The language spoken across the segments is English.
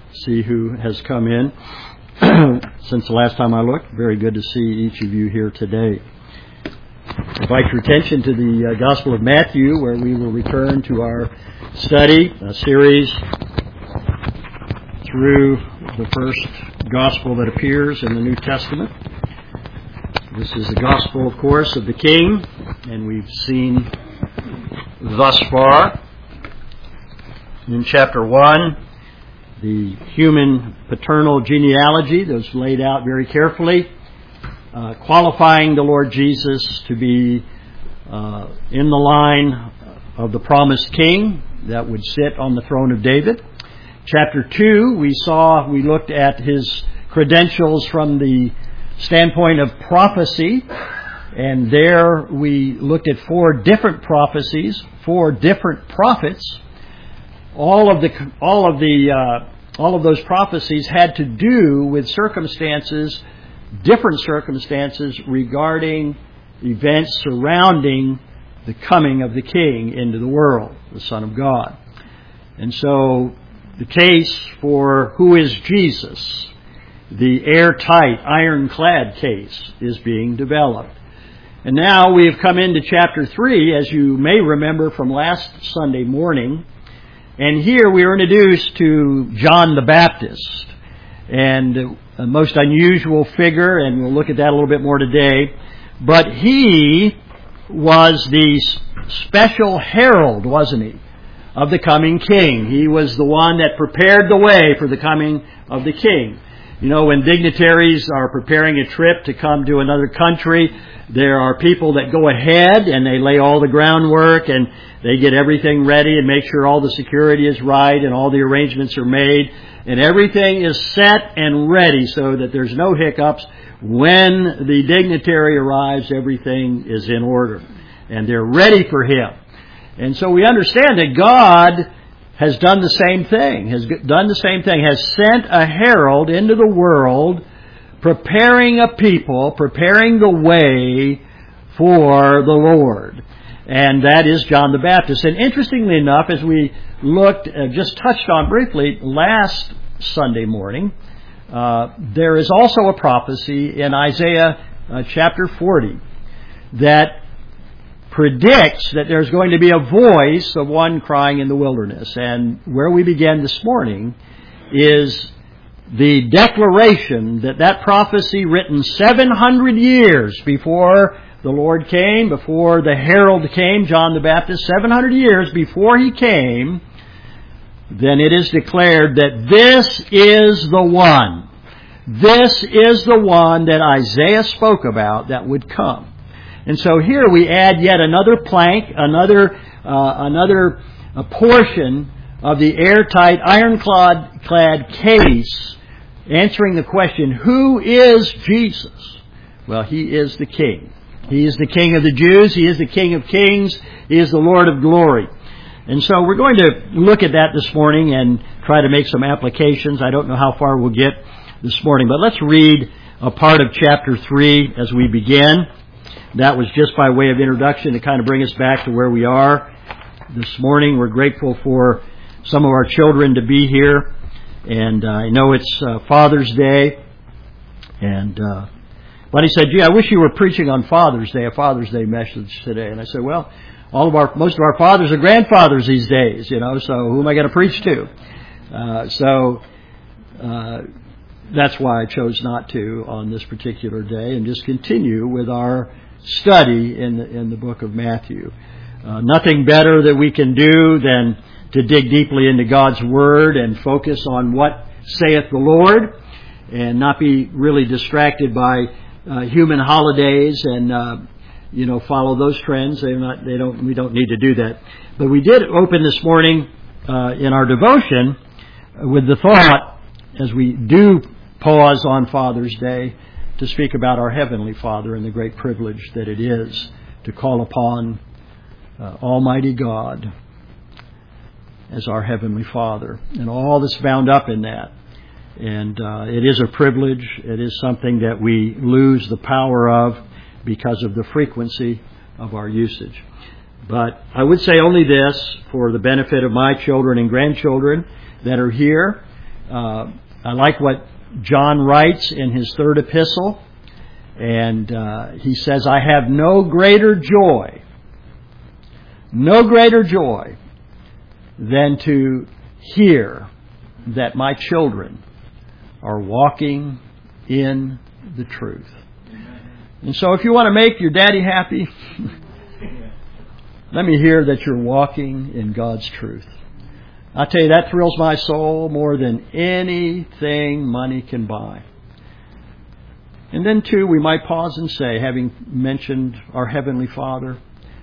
see who has come in since the last time I looked. Very good to see each of you here today. I invite your attention to the Gospel of Matthew, where we will return to our study, a series through the first Gospel that appears in the New Testament. This is the Gospel, of course, of the King, and we've seen thus far in chapter 1 the human paternal genealogy that was laid out very carefully, qualifying the Lord Jesus to be in the line of the promised King that would sit on the throne of David. Chapter 2, we looked at his credentials from the standpoint of prophecy, and there we looked at 4 different prophecies, 4 different prophets. All of those prophecies had to do with different circumstances regarding events surrounding the coming of the King into the world, the Son of God. And so the case for who is Jesus, the airtight, ironclad case, is being developed. And now we have come into chapter 3, as you may remember from last Sunday morning. And here we are introduced to John the Baptist, and a most unusual figure, and we'll look at that a little bit more today. But he was the special herald, wasn't he, of the coming King. He was the one that prepared the way for the coming of the King. You know, when dignitaries are preparing a trip to come to another country, there are people that go ahead and they lay all the groundwork and they get everything ready and make sure all the security is right and all the arrangements are made and everything is set and ready so that there's no hiccups. When the dignitary arrives, everything is in order and they're ready for him. And so we understand that God has done the same thing, has sent a herald into the world, preparing a people, preparing the way for the Lord. And that is John the Baptist. And interestingly enough, as we looked, just touched on briefly last Sunday morning, there is also a prophecy in Isaiah chapter 40 that predicts that there's going to be a voice of one crying in the wilderness. And where we began this morning is the declaration that prophecy written 700 years before the Lord came, before the herald came, John the Baptist, 700 years before he came, then it is declared that this is the one. This is the one that Isaiah spoke about that would come. And so here we add yet another plank, another portion of the airtight, ironclad case, answering the question, who is Jesus? Well, he is the King. He is the King of the Jews. He is the King of Kings. He is the Lord of glory. And so we're going to look at that this morning and try to make some applications. I don't know how far we'll get this morning, but let's read a part of chapter 3 as we begin. That was just by way of introduction to kind of bring us back to where we are this morning. We're grateful for some of our children to be here. And I know it's Father's Day. And Buddy said, gee, I wish you were preaching on Father's Day, a Father's Day message today. And I said, well, most of our fathers are grandfathers these days, so who am I going to preach to? That's why I chose not to on this particular day and just continue with our study in the book of Matthew. Nothing better that we can do than to dig deeply into God's Word and focus on what saith the Lord and not be really distracted by human holidays and follow those trends. We don't need to do that. But we did open this morning in our devotion with the thought, as we do pause on Father's Day, to speak about our Heavenly Father and the great privilege that it is to call upon Almighty God as our Heavenly Father and all that's bound up in that. And it is a privilege. It is something that we lose the power of because of the frequency of our usage. But I would say only this for the benefit of my children and grandchildren that are here, I like what John writes in his third epistle. And he says, I have no greater joy than to hear that my children are walking in the truth. And so if you want to make your daddy happy, let me hear that you're walking in God's truth. I tell you, that thrills my soul more than anything money can buy. And then, too, we might pause and say, having mentioned our Heavenly Father,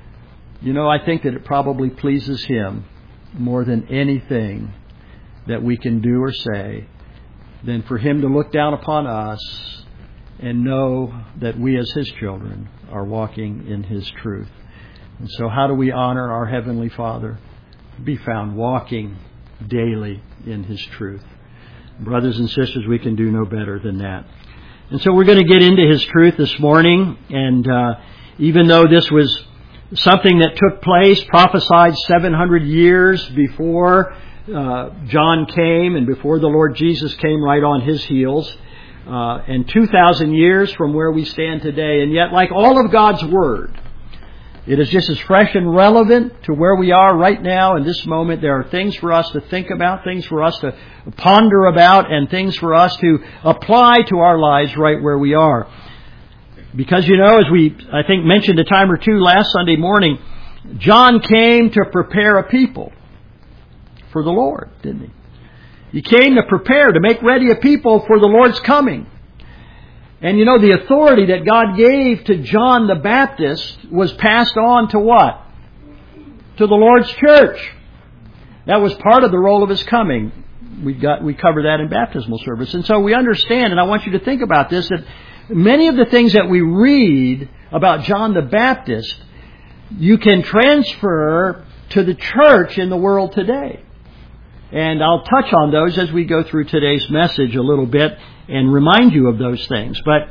I think that it probably pleases Him more than anything that we can do or say, than for Him to look down upon us and know that we as His children are walking in His truth. And so how do we honor our Heavenly Father? Be found walking daily in His truth. Brothers and sisters, we can do no better than that. And so we're going to get into His truth this morning. And even though this was something that took place, prophesied 700 years before John came and before the Lord Jesus came right on His heels, and 2,000 years from where we stand today. And yet, like all of God's Word, it is just as fresh and relevant to where we are right now in this moment. There are things for us to think about, things for us to ponder about, and things for us to apply to our lives right where we are. Because, as we, I think, mentioned a time or two last Sunday morning, John came to prepare a people for the Lord, didn't he? He came to prepare, to make ready a people for the Lord's coming. And the authority that God gave to John the Baptist was passed on to what? To the Lord's church. That was part of the role of His coming. We covered that in baptismal service. And so we understand, and I want you to think about this, that many of the things that we read about John the Baptist, you can transfer to the church in the world today. And I'll touch on those as we go through today's message a little bit and remind you of those things. But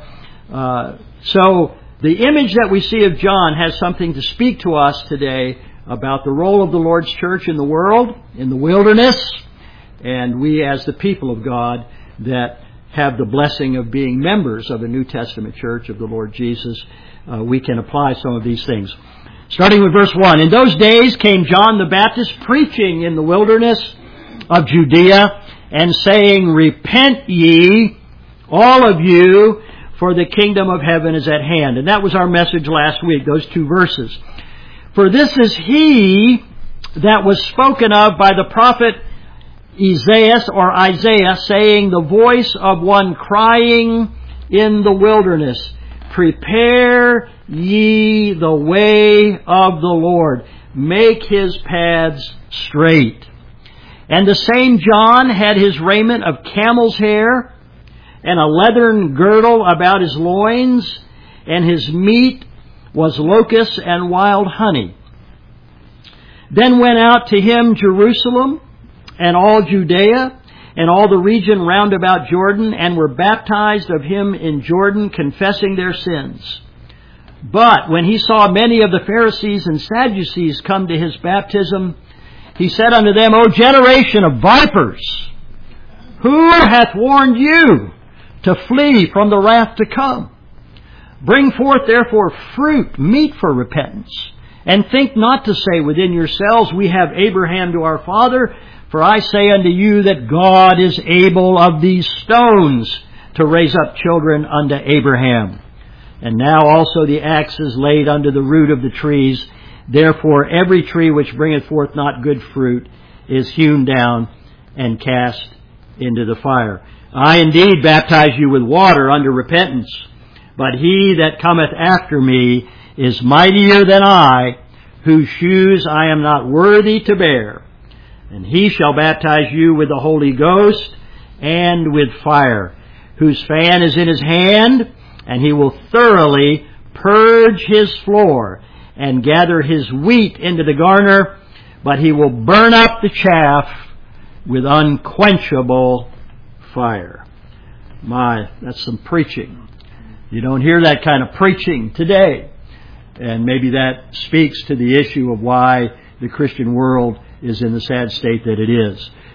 so the image that we see of John has something to speak to us today about the role of the Lord's church in the world, in the wilderness, and we as the people of God that have the blessing of being members of a New Testament church of the Lord Jesus, we can apply some of these things. Starting with verse 1. In those days came John the Baptist preaching in the wilderness of Judea and saying, Repent ye, all of you, for the kingdom of heaven is at hand. And that was our message last week, those two verses. For this is He that was spoken of by the prophet Isaiah, saying, The voice of one crying in the wilderness, Prepare ye the way of the Lord, make His paths straight. And the same John had his raiment of camel's hair, and a leathern girdle about his loins, and his meat was locusts and wild honey. Then went out to him Jerusalem, and all Judea, and all the region round about Jordan, and were baptized of him in Jordan, confessing their sins. But when he saw many of the Pharisees and Sadducees come to his baptism, He said unto them, O generation of vipers, who hath warned you to flee from the wrath to come? Bring forth therefore fruit, meet for repentance, and think not to say within yourselves, We have Abraham to our father. For I say unto you that God is able of these stones to raise up children unto Abraham. And now also the axe is laid under the root of the trees. Therefore every tree which bringeth forth not good fruit is hewn down and cast into the fire. I indeed baptize you with water unto repentance, but He that cometh after me is mightier than I, whose shoes I am not worthy to bear. And He shall baptize you with the Holy Ghost and with fire, whose fan is in His hand, and He will thoroughly purge His floor and gather His wheat into the garner, but He will burn up the chaff with unquenchable fire. My, that's some preaching. You don't hear that kind of preaching today. And maybe that speaks to the issue of why the Christian world is in the sad state that it is.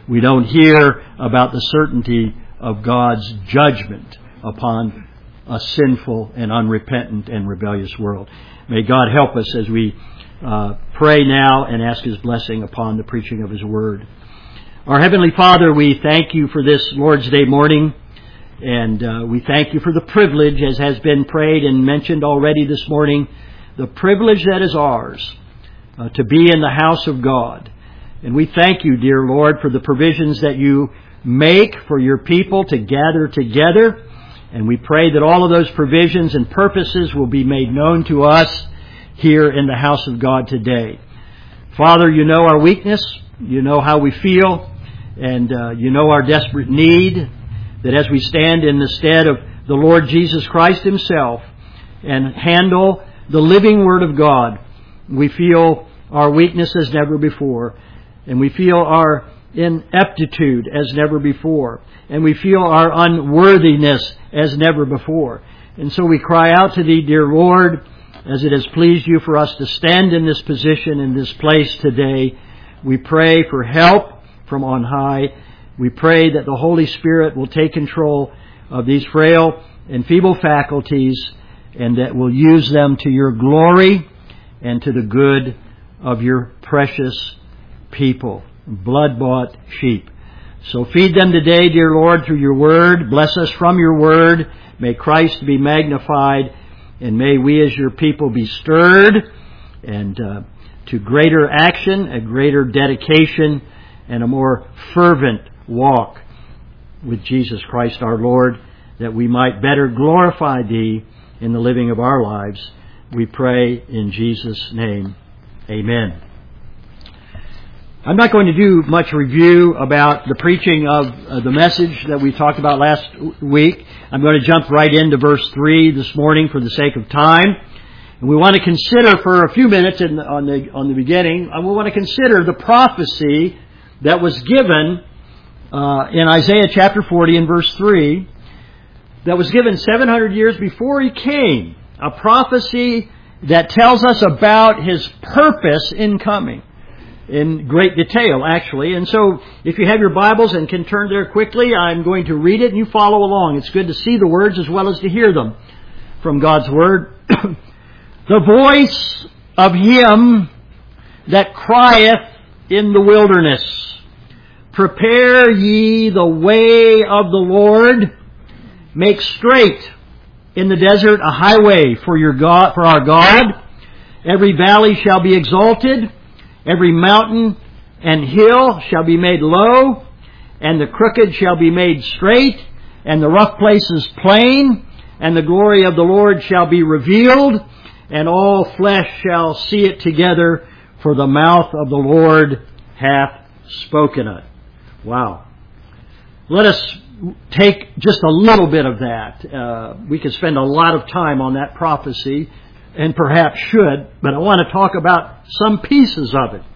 We don't hear about the certainty of God's judgment upon a sinful and unrepentant and rebellious world. May God help us as we pray now and ask His blessing upon the preaching of His Word. Our Heavenly Father, we thank You for this Lord's Day morning, and we thank You for the privilege, as has been prayed and mentioned already this morning, the privilege that is ours to be in the house of God. And we thank You, dear Lord, for the provisions that You make for Your people to gather together. And we pray that all of those provisions and purposes will be made known to us here in the house of God today. Father, You know our weakness. You know how we feel. And You know our desperate need. That as we stand in the stead of the Lord Jesus Christ Himself and handle the living Word of God, we feel our weakness as never before. And we feel our ineptitude as never before. And we feel our unworthiness as never before. And so we cry out to Thee, dear Lord, as it has pleased You for us to stand in this position, in this place today. We pray for help from on high. We pray that the Holy Spirit will take control of these frail and feeble faculties, and that will use them to Your glory and to the good of Your precious people, blood-bought sheep. So feed them today, dear Lord, through Your Word. Bless us from Your Word. May Christ be magnified, and may we as Your people be stirred and to greater action, a greater dedication, and a more fervent walk with Jesus Christ our Lord, that we might better glorify Thee in the living of our lives. We pray in Jesus' name. Amen. I'm not going to do much review about the preaching of the message that we talked about last week. I'm going to jump right into verse 3 this morning for the sake of time. And we want to consider for a few minutes on the beginning, we want to consider the prophecy that was given in Isaiah chapter 40 and verse 3, that was given 700 years before He came. A prophecy that tells us about His purpose in coming. In great detail, actually. And so, if you have your Bibles and can turn there quickly, I'm going to read it and you follow along. It's good to see the words as well as to hear them from God's Word. The voice of Him that crieth in the wilderness, prepare ye the way of the Lord, make straight in the desert a highway for our God. Every valley shall be exalted, every mountain and hill shall be made low, and the crooked shall be made straight, and the rough places plain, and the glory of the Lord shall be revealed, and all flesh shall see it together, for the mouth of the Lord hath spoken it. Wow. Let us take just a little bit of that. We could spend a lot of time on that prophecy, and perhaps should, but I want to talk about some pieces of it.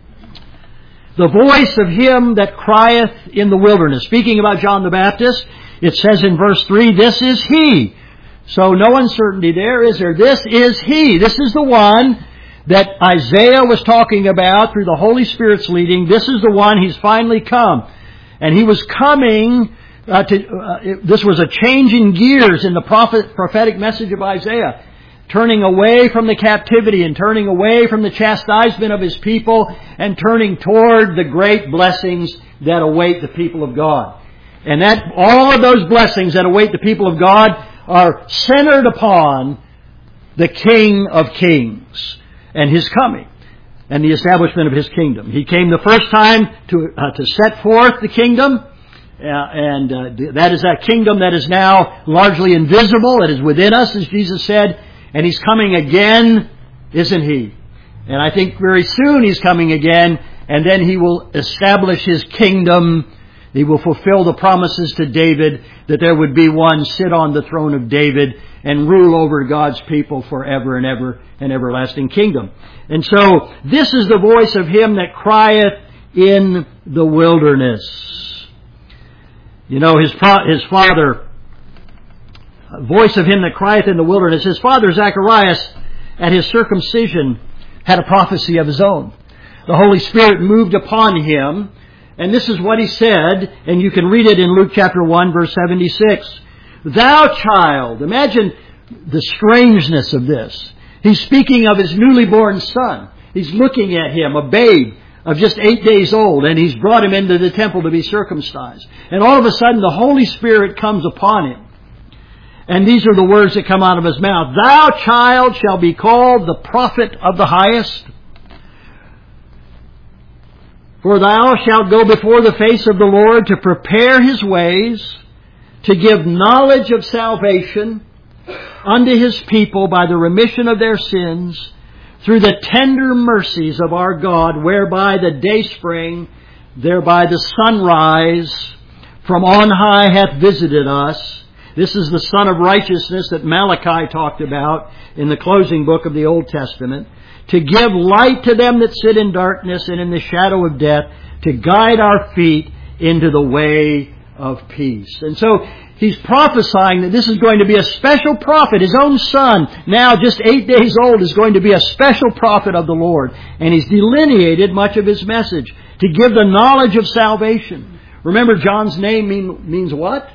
The voice of Him that crieth in the wilderness. Speaking about John the Baptist, it says in verse 3, this is He. So no uncertainty there, is there? This is He. This is the one that Isaiah was talking about through the Holy Spirit's leading. This is the one. He's finally come. And He was coming this was a change in gears in the prophetic message of Isaiah. Turning away from the captivity and turning away from the chastisement of His people and turning toward the great blessings that await the people of God. And that all of those blessings that await the people of God are centered upon the King of Kings and His coming and the establishment of His kingdom. He came the first time to set forth the kingdom. That is that kingdom that is now largely invisible. It is within us, as Jesus said. And He's coming again, isn't He? And I think very soon He's coming again, and then He will establish His kingdom. He will fulfill the promises to David that there would be one sit on the throne of David and rule over God's people forever and ever, an everlasting kingdom. And so, this is the voice of Him that crieth in the wilderness. You know, His father, voice of Him that crieth in the wilderness. His father Zacharias, at his circumcision, had a prophecy of his own. The Holy Spirit moved upon him And this is what he said, and you can read it in Luke chapter 1, verse 76. Thou child, imagine the strangeness of this. He's speaking of his newly born son. He's looking at him, a babe of just 8 days old, and he's brought him into the temple to be circumcised. And all of a sudden the Holy Spirit comes upon him. And these are the words that come out of his mouth. Thou child shall be called the prophet of the highest. For thou shalt go before the face of the Lord to prepare His ways, to give knowledge of salvation unto His people by the remission of their sins, through the tender mercies of our God, whereby the dayspring, thereby the sunrise, from on high hath visited us. This is the Son of Righteousness that Malachi talked about in the closing book of the Old Testament. To give light to them that sit in darkness and in the shadow of death, to guide our feet into the way of peace. And so he's prophesying that this is going to be a special prophet. His own son, now just 8 days old, is going to be a special prophet of the Lord. And he's delineated much of his message to give the knowledge of salvation. Remember, John's name means what?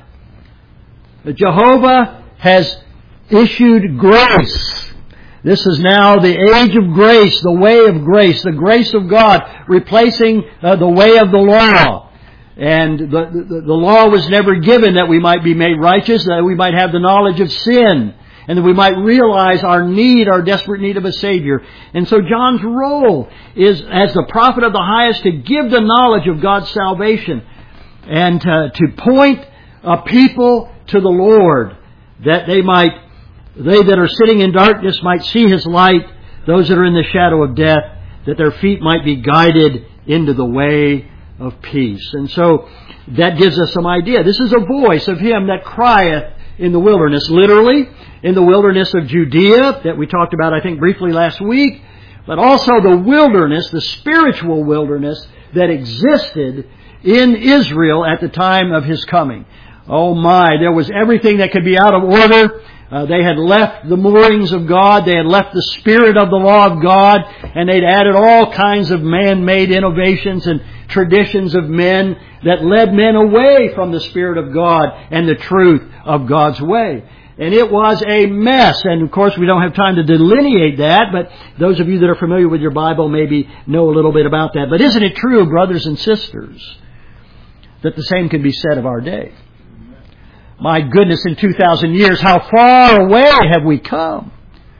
That Jehovah has issued grace. This is now the age of grace, the way of grace, the grace of God, replacing the way of the law. And the law was never given that we might be made righteous, that we might have the knowledge of sin, and that we might realize our need, our desperate need of a Savior. And so John's role is, as the prophet of the highest, to give the knowledge of God's salvation and to point a people to the Lord, that they that are sitting in darkness might see His light, those that are in the shadow of death, that their feet might be guided into the way of peace. And so that gives us some idea. This is a voice of Him that crieth in the wilderness, literally in the wilderness of Judea that we talked about, I think, briefly last week, but also the wilderness, the spiritual wilderness that existed in Israel at the time of His coming. Oh my, there was everything that could be out of order. They had left the moorings of God. They had left the spirit of the law of God. And they'd added all kinds of man-made innovations and traditions of men that led men away from the Spirit of God and the truth of God's way. And it was a mess. And of course we don't have time to delineate that, but those of you that are familiar with your Bible maybe know a little bit about that. But isn't it true, brothers and sisters, that the same can be said of our day? My goodness, in 2,000 years, how far away have we come?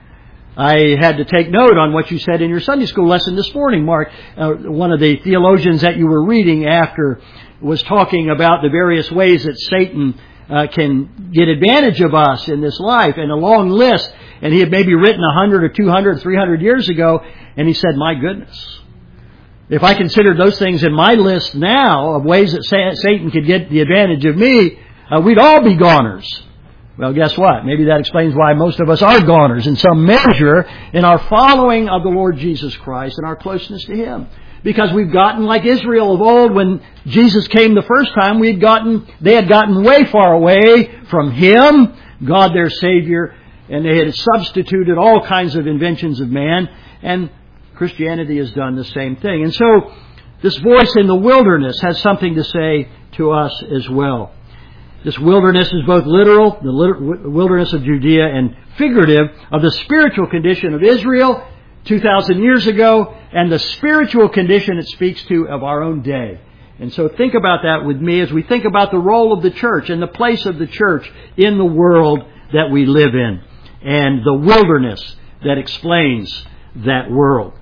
I had to take note on what you said in your Sunday school lesson this morning, Mark. One of the theologians that you were reading after was talking about the various ways that Satan can get advantage of us in this life, and a long list. And he had maybe written 100 or 200, 300 years ago, and he said, my goodness, if I considered those things in my list now of ways that Satan could get the advantage of me, we'd all be goners. Well, guess what? Maybe that explains why most of us are goners in some measure in our following of the Lord Jesus Christ and our closeness to Him. Because we've gotten like Israel of old when Jesus came the first time, they had gotten way far away from Him, God their Savior, and they had substituted all kinds of inventions of man, and Christianity has done the same thing. And so this voice in the wilderness has something to say to us as well. This wilderness is both literal, the wilderness of Judea, and figurative of the spiritual condition of Israel 2,000 years ago, and the spiritual condition it speaks to of our own day. And so think about that with me as we think about the role of the church and the place of the church in the world that we live in, and the wilderness that explains that world.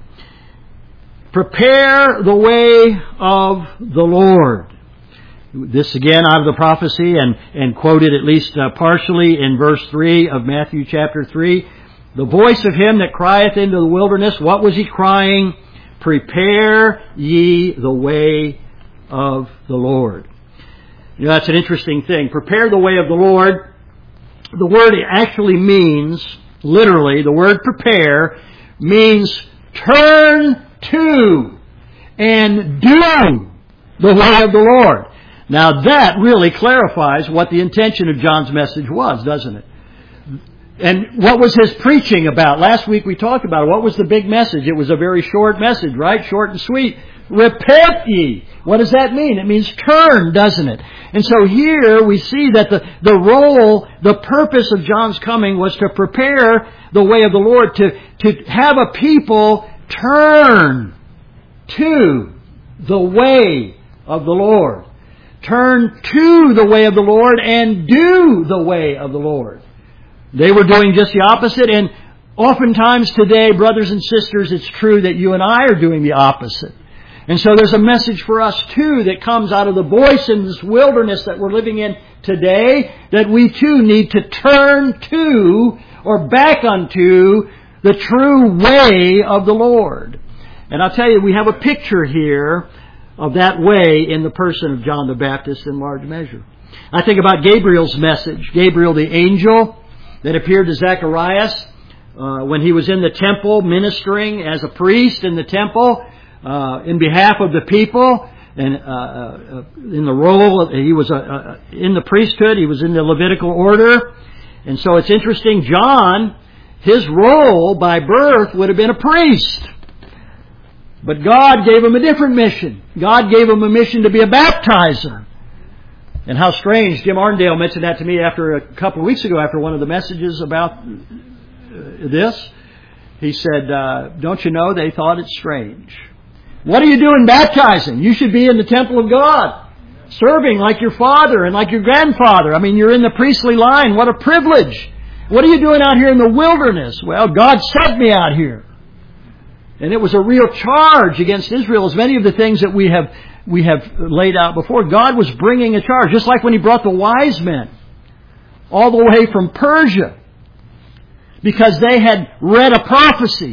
Prepare the way of the Lord. This again out of the prophecy and quoted at least partially in verse 3 of Matthew chapter 3. The voice of him that crieth into the wilderness, what was he crying? Prepare ye the way of the Lord. You know, that's an interesting thing. Prepare the way of the Lord. The word actually means, literally, the word prepare means turn to and do the way of the Lord. Now that really clarifies what the intention of John's message was, doesn't it? And what was his preaching about? Last week we talked about it. What was the big message? It was a very short message, right? Short and sweet. Repent ye. What does that mean? It means turn, doesn't it? And so here we see that the purpose of John's coming was to prepare the way of the Lord, to have a people turn to the way of the Lord. Turn to the way of the Lord and do the way of the Lord. They were doing just the opposite, and oftentimes today, brothers and sisters, it's true that you and I are doing the opposite. And so there's a message for us too that comes out of the voice in this wilderness that we're living in today, that we too need to turn to or back unto the true way of the Lord. And I'll tell you, we have a picture here of that way in the person of John the Baptist in large measure. I think about Gabriel's message. Gabriel the angel that appeared to Zacharias when he was in the temple ministering as a priest in the temple in behalf of the people. And in the role, he was in the priesthood, he was in the Levitical order. And so it's interesting, John, his role by birth would have been a priest. But God gave him a different mission. God gave him a mission to be a baptizer. And how strange. Jim Arndale mentioned that to me after a couple of weeks ago after one of the messages about this. He said, don't you know, they thought it strange. What are you doing baptizing? You should be in the temple of God, serving like your father and like your grandfather. I mean, you're in the priestly line. What a privilege. What are you doing out here in the wilderness? Well, God sent me out here. And it was a real charge against Israel, as many of the things that we have laid out before. God was bringing a charge, just like when He brought the wise men all the way from Persia, because they had read a prophecy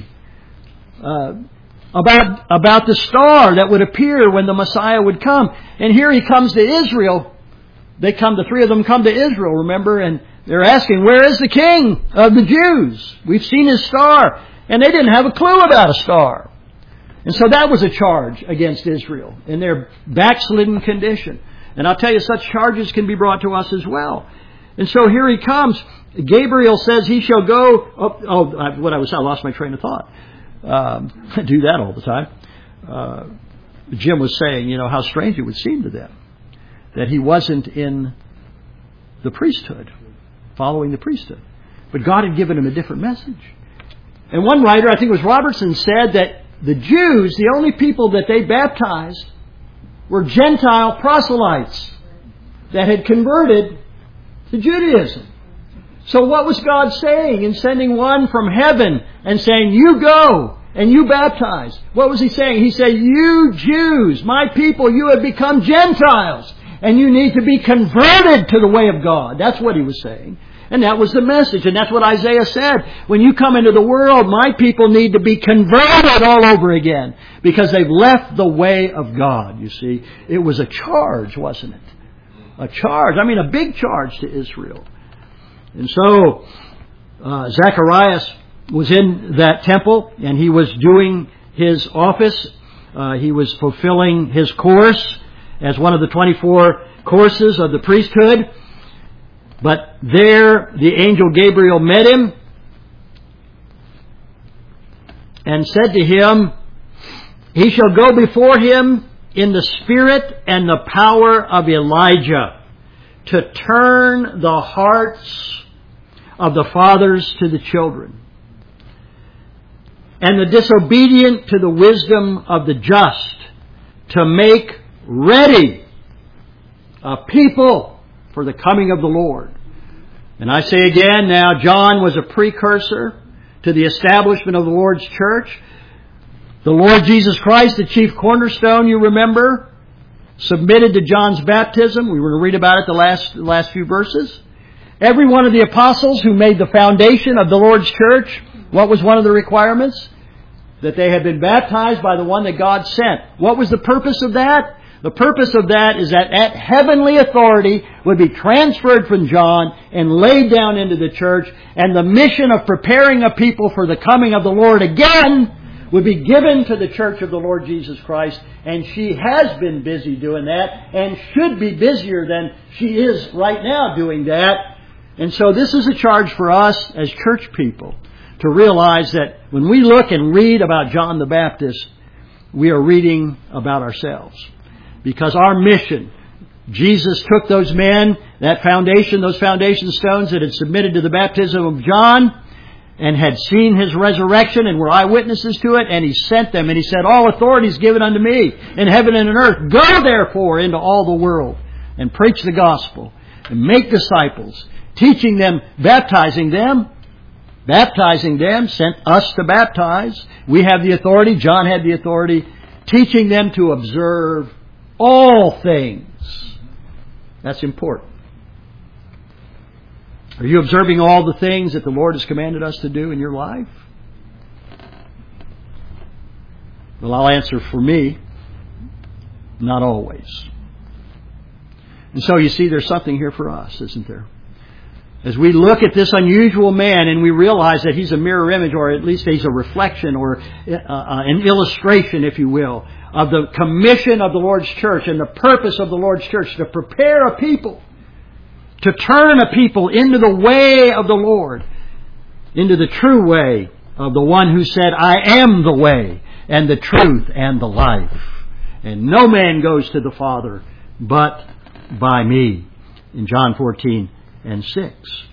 about the star that would appear when the Messiah would come. And here He comes to Israel. The three of them come to Israel, remember, and they're asking, where is the King of the Jews? We've seen His star. And they didn't have a clue about a star. And so that was a charge against Israel in their backslidden condition. And I'll tell you, such charges can be brought to us as well. And so here He comes. Gabriel says He shall go... I lost my train of thought. I do that all the time. Jim was saying, how strange it would seem to them that he wasn't in the priesthood, following the priesthood. But God had given him a different message. And one writer, I think it was Robertson, said that the Jews, the only people that they baptized, were Gentile proselytes that had converted to Judaism. So what was God saying in sending one from heaven and saying, you go and you baptize? What was He saying? He said, you Jews, my people, you have become Gentiles and you need to be converted to the way of God. That's what He was saying. And that was the message. And that's what Isaiah said. When you come into the world, my people need to be converted all over again, because they've left the way of God, you see. It was a charge, wasn't it? A charge. I mean, a big charge to Israel. And so, Zacharias was in that temple, and he was doing his office. He was fulfilling his course as one of the 24 courses of the priesthood. But there the angel Gabriel met him and said to him, he shall go before him in the spirit and the power of Elijah, to turn the hearts of the fathers to the children, and the disobedient to the wisdom of the just, to make ready a people for the coming of the Lord. And I say again now, John was a precursor to the establishment of the Lord's church. The Lord Jesus Christ, the chief cornerstone, you remember, submitted to John's baptism. We were to read about it the last few verses. Every one of the apostles who made the foundation of the Lord's church, what was one of the requirements? That they had been baptized by the one that God sent. What was the purpose of that? The purpose of that is that heavenly authority would be transferred from John and laid down into the church, and the mission of preparing a people for the coming of the Lord again would be given to the church of the Lord Jesus Christ. And she has been busy doing that, and should be busier than she is right now doing that. And so this is a charge for us as church people, to realize that when we look and read about John the Baptist, we are reading about ourselves. Because our mission, Jesus took those men, those foundation stones that had submitted to the baptism of John and had seen His resurrection and were eyewitnesses to it, and He sent them and He said, all authority is given unto me in heaven and in earth. Go therefore into all the world and preach the gospel and make disciples, teaching them, baptizing them, sent us to baptize. We have the authority. John had the authority. Teaching them to observe all things. That's important. Are you observing all the things that the Lord has commanded us to do in your life? Well, I'll answer for me, not always. And so you see, there's something here for us, isn't there? As we look at this unusual man and we realize that he's a mirror image, or at least he's a reflection or an illustration, if you will, of the commission of the Lord's church and the purpose of the Lord's church to prepare a people, to turn a people into the way of the Lord, into the true way of the one who said, I am the way and the truth and the life. And no man goes to the Father but by me. In John 14 and 6.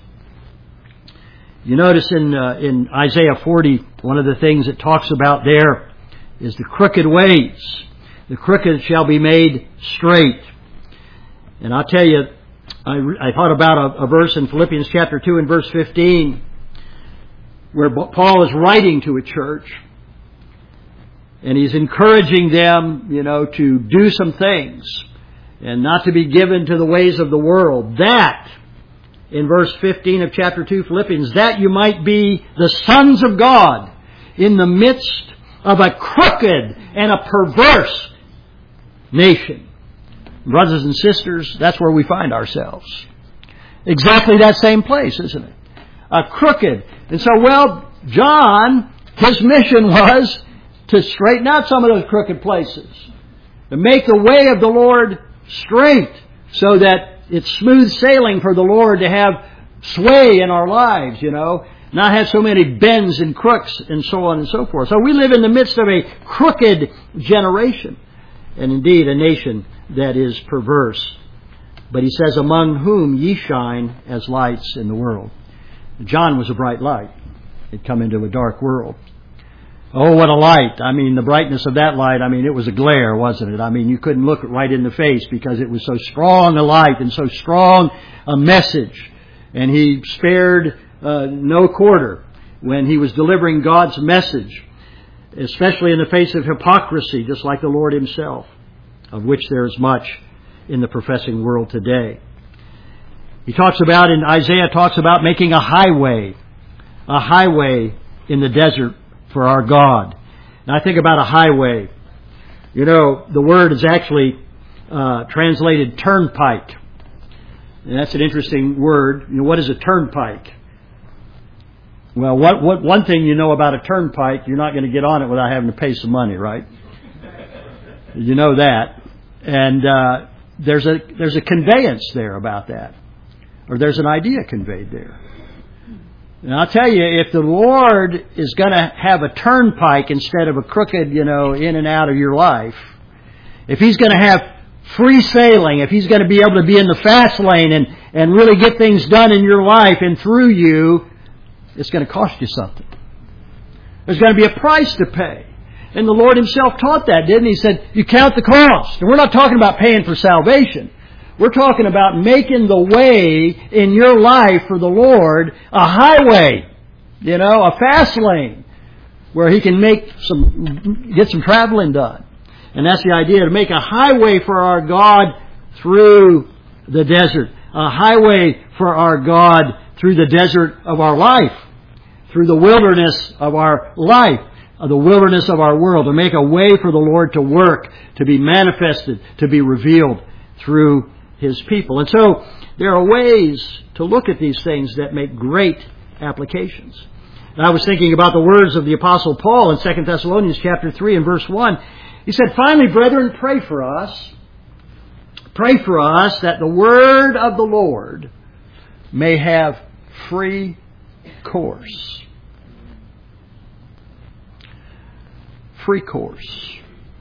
You notice in Isaiah 40, one of the things it talks about there is the crooked ways. The crooked shall be made straight. And I'll tell you, I thought about a verse in Philippians chapter 2 and verse 15 where Paul is writing to a church and he's encouraging them, to do some things and not to be given to the ways of the world. That, in verse 15 of chapter 2 Philippians, that you might be the sons of God in the midst of a crooked and a perverse nation. Brothers and sisters, that's where we find ourselves. Exactly that same place, isn't it? A crooked. And so, John, his mission was to straighten out some of those crooked places. To make the way of the Lord straight so that it's smooth sailing for the Lord to have sway in our lives, not have so many bends and crooks and so on and so forth. So we live in the midst of a crooked generation and indeed a nation that is perverse. But he says, among whom ye shine as lights in the world. John was a bright light. He'd come into a dark world. Oh, what a light. The brightness of that light, it was a glare, wasn't it? You couldn't look it right in the face because it was so strong a light and so strong a message. And he spared no quarter when he was delivering God's message, especially in the face of hypocrisy, just like the Lord Himself, of which there is much in the professing world today. Isaiah talks about making a highway in the desert for our God. And I think about a highway. The word is actually translated turnpike. And that's an interesting word. What is a turnpike? Well, what one thing about a turnpike, you're not going to get on it without having to pay some money, right? You know that. And there's a conveyance there about that. Or there's an idea conveyed there. And I'll tell you, if the Lord is going to have a turnpike instead of a crooked, in and out of your life, if He's going to have free sailing, if He's going to be able to be in the fast lane and really get things done in your life and through you, it's going to cost you something. There's going to be a price to pay. And the Lord Himself taught that, didn't He? He said, you count the cost. And we're not talking about paying for salvation. We're talking about making the way in your life for the Lord a highway, a fast lane where He can get some traveling done. And that's the idea, to make a highway for our God through the desert. A highway for our God through the desert of our life, through the wilderness of our life, the wilderness of our world, to make a way for the Lord to work, to be manifested, to be revealed through His people. And so there are ways to look at these things that make great applications. And I was thinking about the words of the Apostle Paul in 2 Thessalonians chapter 3 and verse 1. He said, finally, brethren, pray for us. Pray for us that the word of the Lord may have free course. Free course.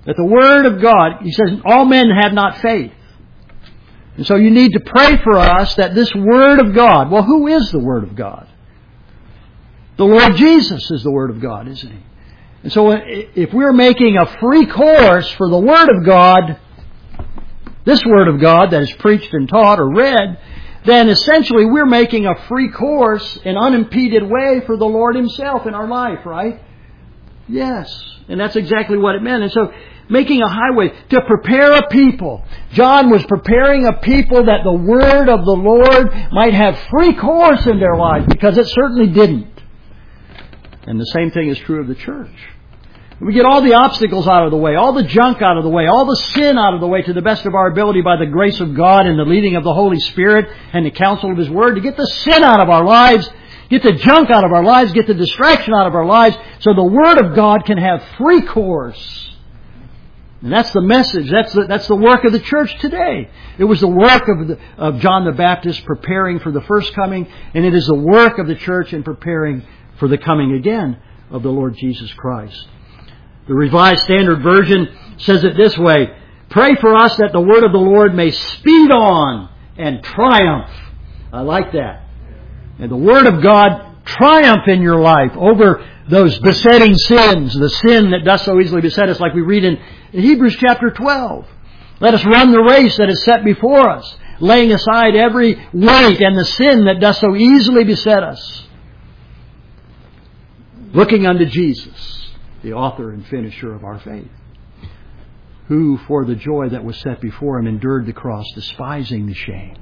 That the Word of God, He says, all men have not faith. And so you need to pray for us that this Word of God, well, who is the Word of God? The Lord Jesus is the Word of God, isn't He? And so if we're making a free course for the Word of God, this Word of God that is preached and taught or read, then essentially we're making a free course, an unimpeded way for the Lord Himself in our life, right? Yes. And that's exactly what it meant. And so making a highway to prepare a people. John was preparing a people that the Word of the Lord might have free course in their life, because it certainly didn't. And the same thing is true of the church. We get all the obstacles out of the way, all the junk out of the way, all the sin out of the way to the best of our ability by the grace of God and the leading of the Holy Spirit and the counsel of His Word, to get the sin out of our lives, get the junk out of our lives, get the distraction out of our lives, so the Word of God can have free course. And that's the message. That's the work of the church today. It was the work of John the Baptist preparing for the first coming, and it is the work of the church in preparing for the coming again of the Lord Jesus Christ. The Revised Standard Version says it this way: pray for us that the word of the Lord may speed on and triumph. I like that. And the Word of God triumph in your life over those besetting sins, the sin that does so easily beset us, like we read in Hebrews chapter 12. Let us run the race that is set before us, laying aside every weight and the sin that does so easily beset us, looking unto Jesus, the author and finisher of our faith, who for the joy that was set before Him endured the cross, despising the shame.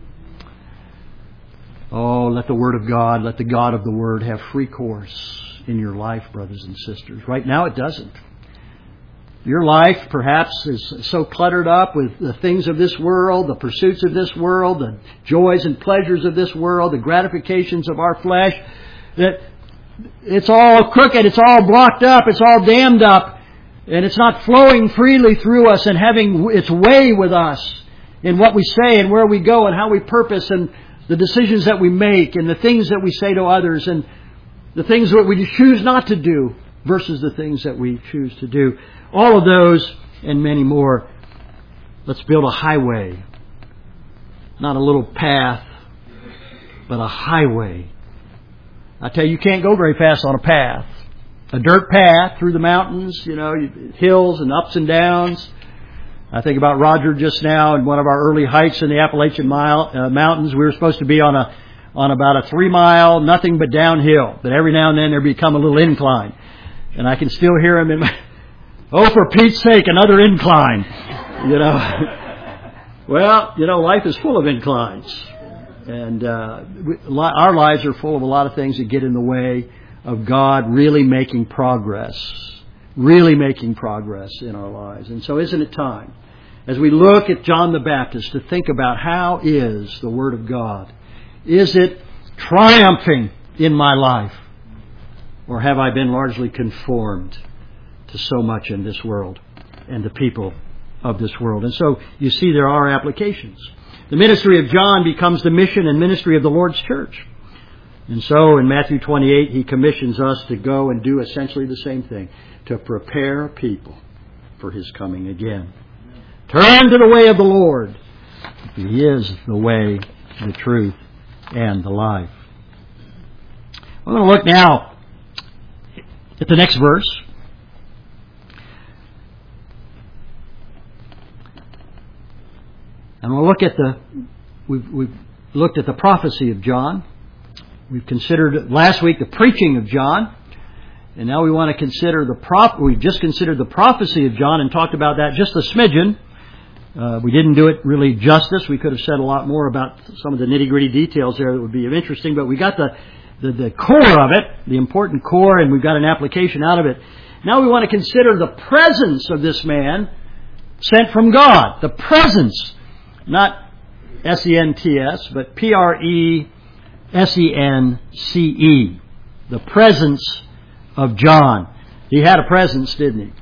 Oh, let the Word of God, let the God of the Word have free course in your life, brothers and sisters. Right now it doesn't. Your life perhaps is so cluttered up with the things of this world, the pursuits of this world, the joys and pleasures of this world, the gratifications of our flesh, that it's all crooked, it's all blocked up, it's all dammed up, and it's not flowing freely through us and having its way with us in what we say and where we go and how we purpose and the decisions that we make and the things that we say to others and the things that we choose not to do versus the things that we choose to do. All of those and many more. Let's build a highway. Not a little path, but a highway. I tell you, you can't go very fast on a path. A dirt path through the mountains, hills and ups and downs. I think about Roger just now in one of our early hikes in the Appalachian Mountains. We were supposed to be on about a 3-mile, nothing but downhill. But every now and then there become a little incline. And I can still hear him in my, oh, for Pete's sake, another incline. Well, life is full of inclines. And our lives are full of a lot of things that get in the way of God really making progress in our lives. And so isn't it time, as we look at John the Baptist, to think about how is the Word of God? Is it triumphing in my life? Or have I been largely conformed to so much in this world and the people of this world? And so you see there are applications. The ministry of John becomes the mission and ministry of the Lord's church. And so in Matthew 28, He commissions us to go and do essentially the same thing, to prepare people for His coming again. Turn to the way of the Lord. He is the way, the truth, and the life. I'm going to look now at the next verse. And we'll look at we've looked at the prophecy of John. We've considered last week the preaching of John. And now we want to consider we've just considered the prophecy of John and talked about that just a smidgen. We didn't do it really justice. We could have said a lot more about some of the nitty-gritty details there that would be interesting, but we got the core of it, the important core, and we've got an application out of it. Now we want to consider the presence of this man sent from God. The presence, not S-E-N-T-S, but P-R-E-S-E-N-C-E. The presence of John. He had a presence, didn't he?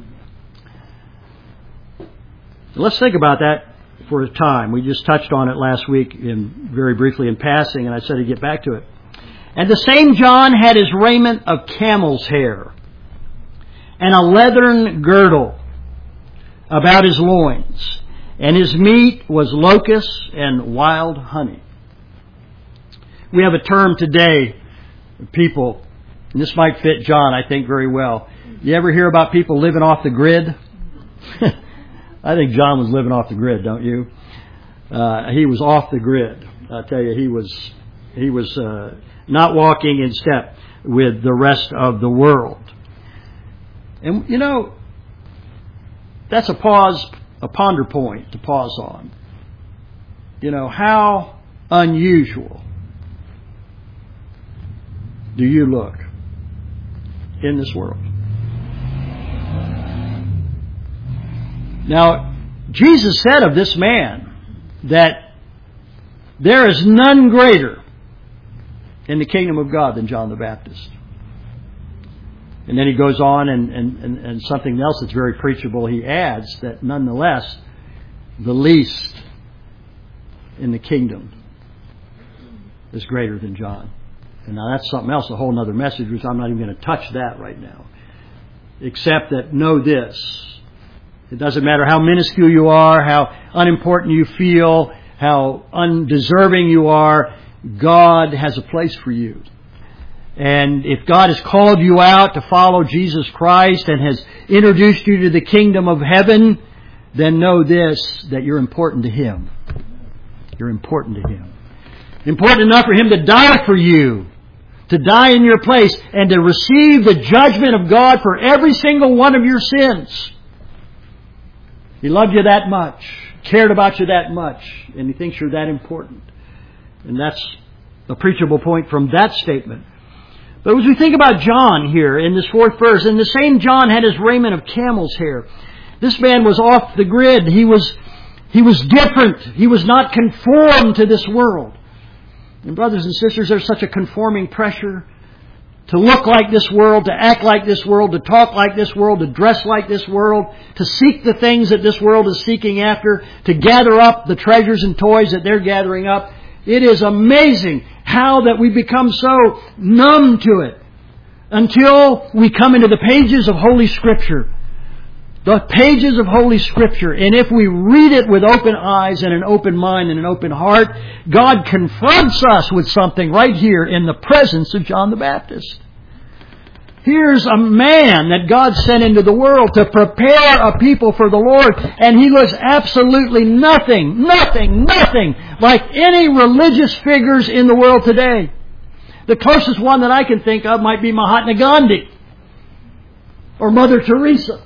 So let's think about that for a time. We just touched on it last week very briefly in passing, and I said I'd get back to it. And the same John had his raiment of camel's hair, and a leathern girdle, about his loins, and his meat was locusts and wild honey. We have a term today, people, and this might fit John, I think, very well. You ever hear about people living off the grid? I think John was living off the grid, don't you? He was off the grid. I'll tell you, he was not walking in step with the rest of the world. And, you know, that's a ponder point to pause on. You know, how unusual do you look in this world? Now, Jesus said of this man that there is none greater in the kingdom of God than John the Baptist. And then he goes on and something else that's very preachable, he adds that nonetheless, the least in the kingdom is greater than John. And now that's something else, a whole other message, which I'm not even going to touch that right now. Except that know this. It doesn't matter how minuscule you are, how unimportant you feel, how undeserving you are, God has a place for you. And if God has called you out to follow Jesus Christ and has introduced you to the kingdom of heaven, then know this, that you're important to Him. You're important to Him. Important enough for Him to die for you, to die in your place, and to receive the judgment of God for every single one of your sins. He loved you that much, cared about you that much, and He thinks you're that important. And that's a preachable point from that statement. But as we think about John here in this 4th verse, and the same John had his raiment of camel's hair. This man was off the grid. He was different. He was not conformed to this world. And brothers and sisters, there's such a conforming pressure to look like this world, to act like this world, to talk like this world, to dress like this world, to seek the things that this world is seeking after, to gather up the treasures and toys that they're gathering up. It is amazing how that we become so numb to it until we come into the pages of Holy Scripture. The pages of Holy Scripture. And if we read it with open eyes and an open mind and an open heart, God confronts us with something right here in the presence of John the Baptist. Here's a man that God sent into the world to prepare a people for the Lord, and he looks absolutely nothing like any religious figures in the world today. The closest one that I can think of might be Mahatma Gandhi or Mother Teresa.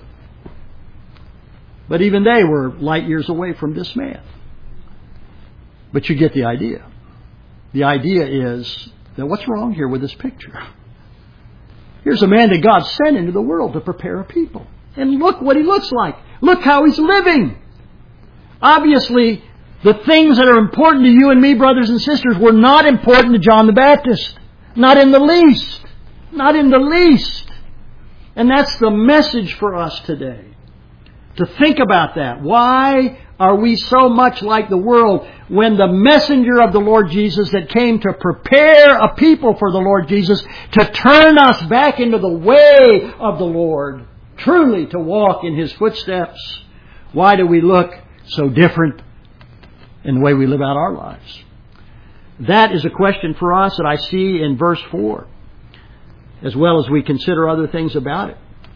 But even they were light years away from this man. But you get the idea. The idea is that what's wrong here with this picture? Here's a man that God sent into the world to prepare a people. And look what he looks like. Look how he's living. Obviously, the things that are important to you and me, brothers and sisters, were not important to John the Baptist. Not in the least. Not in the least. And that's the message for us today. To think about that. Why are we so much like the world when the messenger of the Lord Jesus that came to prepare a people for the Lord Jesus, to turn us back into the way of the Lord, truly to walk in His footsteps? Why do we look so different in the way we live out our lives? That is a question for us that I see in verse 4, as well as we consider other things about it.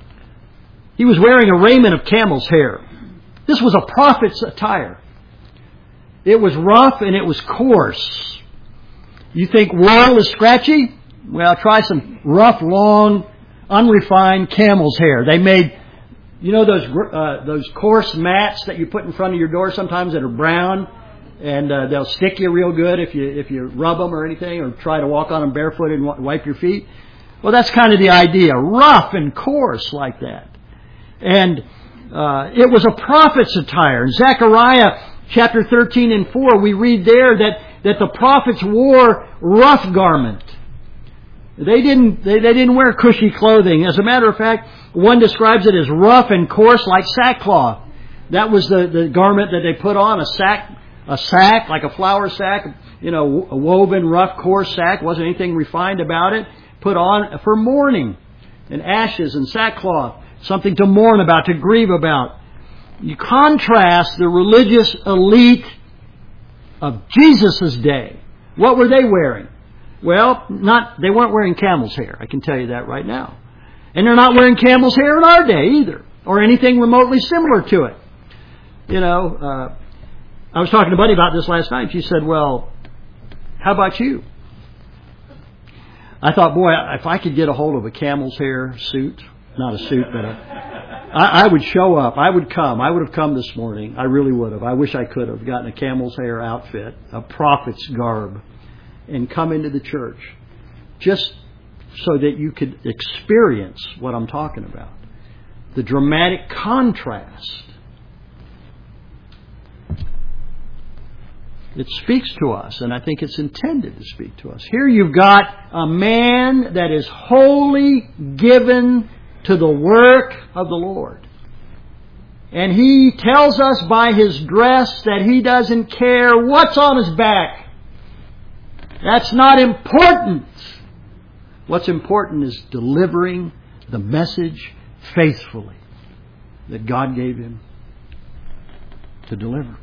He was wearing a raiment of camel's hair. This was a prophet's attire. It was rough and it was coarse. You think wool is scratchy? Well, try some rough, long, unrefined camel's hair. They made, you know, those coarse mats that you put in front of your door sometimes that are brown, and they'll stick you real good if you rub them or anything, or try to walk on them barefoot and wipe your feet. Well, that's kind of the idea. Rough and coarse like that. And it was a prophet's attire. In Zechariah chapter 13 and 4, we read there that the prophets wore rough garment. They didn't wear cushy clothing. As a matter of fact, one describes it as rough and coarse like sackcloth. That was the garment that they put on, a sack like a flour sack, you know, a woven, rough, coarse sack. Wasn't anything refined about it. Put on for mourning, and ashes and sackcloth. Something to mourn about, to grieve about. You contrast the religious elite of Jesus' day. What were they wearing? Well, they weren't wearing camel's hair. I can tell you that right now. And they're not wearing camel's hair in our day either, or anything remotely similar to it. You know, I was talking to Buddy about this last night. She said, well, how about you? I thought, boy, if I could get a hold of a camel's hair suit, not a suit, but I would show up. I would come. I would have come this morning. I really would have. I wish I could have gotten a camel's hair outfit, a prophet's garb, and come into the church just so that you could experience what I'm talking about. The dramatic contrast. It speaks to us, and I think it's intended to speak to us. Here you've got a man that is wholly given to the work of the Lord. And he tells us by his dress that he doesn't care what's on his back. That's not important. What's important is delivering the message faithfully that God gave him to deliver.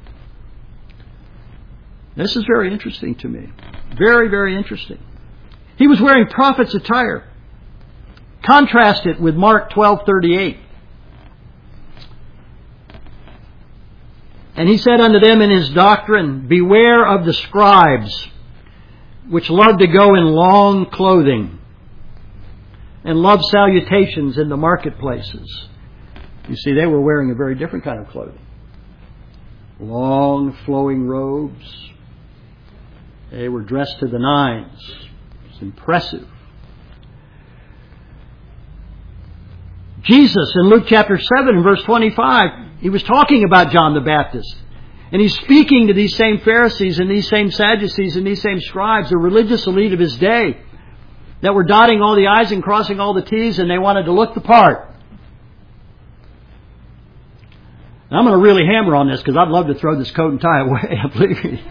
This is very interesting to me. Very, very interesting. He was wearing prophet's attire. Contrast it with Mark 12:38. And he said unto them in his doctrine, beware of the scribes, which love to go in long clothing, and love salutations in the marketplaces. You see, they were wearing a very different kind of clothing. Long, flowing robes. They were dressed to the nines. It's impressive. Jesus, in Luke chapter 7 and verse 25, he was talking about John the Baptist. And he's speaking to these same Pharisees and these same Sadducees and these same scribes, the religious elite of his day, that were dotting all the I's and crossing all the T's, and they wanted to look the part. And I'm going to really hammer on this because I'd love to throw this coat and tie away, believe me.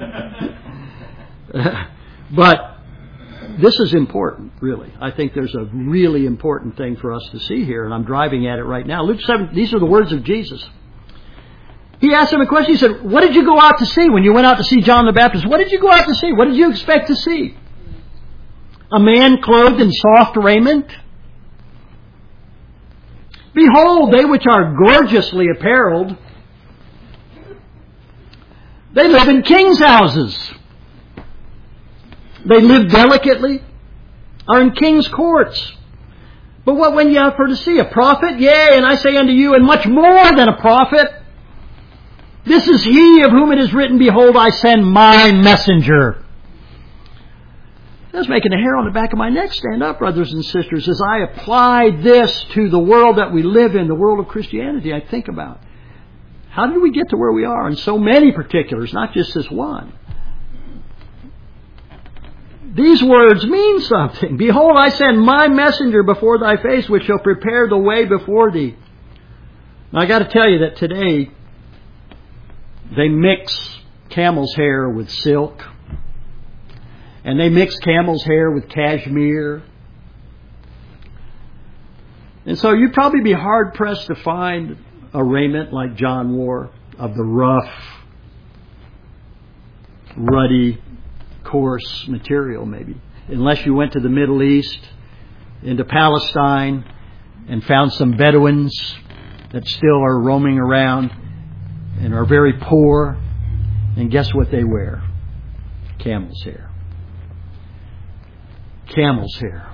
But this is important, really. I think there's a really important thing for us to see here, and I'm driving at it right now. Luke 7, these are the words of Jesus. He asked him a question. He said, what did you go out to see when you went out to see John the Baptist? What did you go out to see? What did you expect to see? A man clothed in soft raiment? Behold, they which are gorgeously apparelled, they live in kings' houses. They live delicately, are in kings' courts. But what went ye out for to see? A prophet? Yea, and I say unto you, and much more than a prophet. This is he of whom it is written, behold, I send my messenger. That's making the hair on the back of my neck stand up, brothers and sisters, as I apply this to the world that we live in, the world of Christianity. I think about, how did we get to where we are in so many particulars, not just this one? These words mean something. Behold, I send my messenger before thy face, which shall prepare the way before thee. Now, I got to tell you that today they mix camel's hair with silk, and they mix camel's hair with cashmere. And so you'd probably be hard-pressed to find a raiment like John wore, of the rough, ruddy, coarse material, maybe. Unless you went to the Middle East, into Palestine, and found some Bedouins that still are roaming around and are very poor. And guess what they wear? Camel's hair. Camel's hair.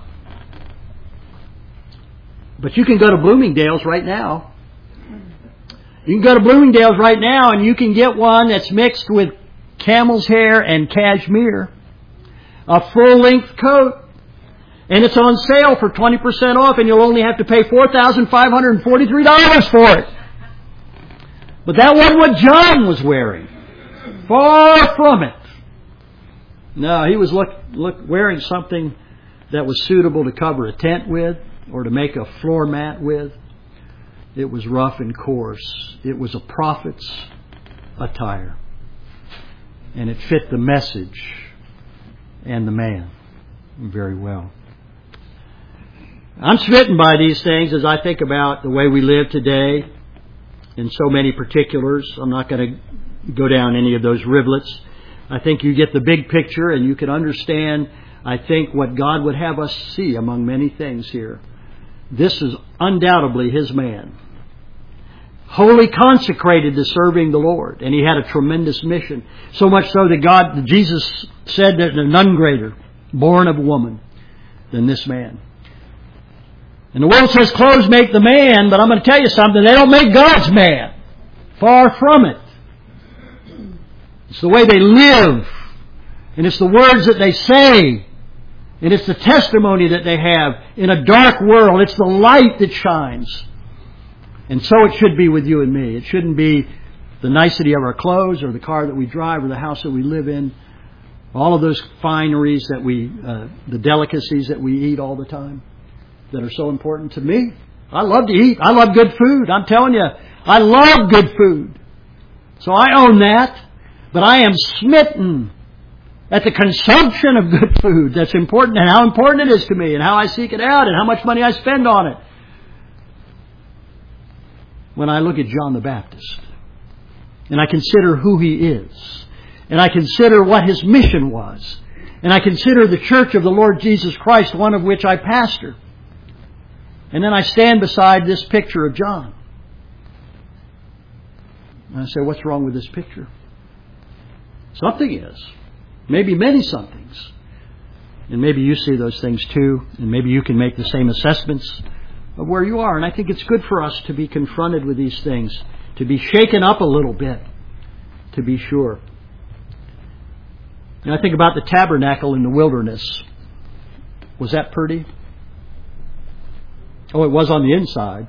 But you can go to Bloomingdale's right now. You can go to Bloomingdale's right now and you can get one that's mixed with camel's hair and cashmere. A full-length coat. And it's on sale for 20% off, and you'll only have to pay $4,543 for it. But that wasn't what John was wearing. Far from it. No, he was wearing something that was suitable to cover a tent with or to make a floor mat with. It was rough and coarse. It was a prophet's attire. And it fit the message and the man very well. I'm smitten by these things as I think about the way we live today. in so many particulars. I'm not going to go down any of those rivulets. I think you get the big picture and you can understand, I think, what God would have us see among many things here. This is undoubtedly His man. Wholly consecrated to serving the Lord. And he had a tremendous mission. So much so that Jesus said that none greater, born of woman, than this man. And the world says clothes make the man, but I'm going to tell you something, they don't make God's man. Far from it. It's the way they live. And it's the words that they say. And it's the testimony that they have in a dark world. It's the light that shines. And so it should be with you and me. It shouldn't be the nicety of our clothes or the car that we drive or the house that we live in. All of those fineries that the delicacies that we eat all the time that are so important to me. I love to eat. I love good food. I'm telling you, I love good food. So I own that. But I am smitten at the consumption of good food. That's important, and how important it is to me, and how I seek it out, and how much money I spend on it. When I look at John the Baptist, and I consider who he is, and I consider what his mission was, and I consider the church of the Lord Jesus Christ, one of which I pastor, and then I stand beside this picture of John. And I say, what's wrong with this picture? Something is. Maybe many somethings. And maybe you see those things too, and maybe you can make the same assessments of where you are. And I think it's good for us to be confronted with these things, to be shaken up a little bit, to be sure. And I think about the tabernacle in the wilderness. Was that pretty? Oh, it was on the inside.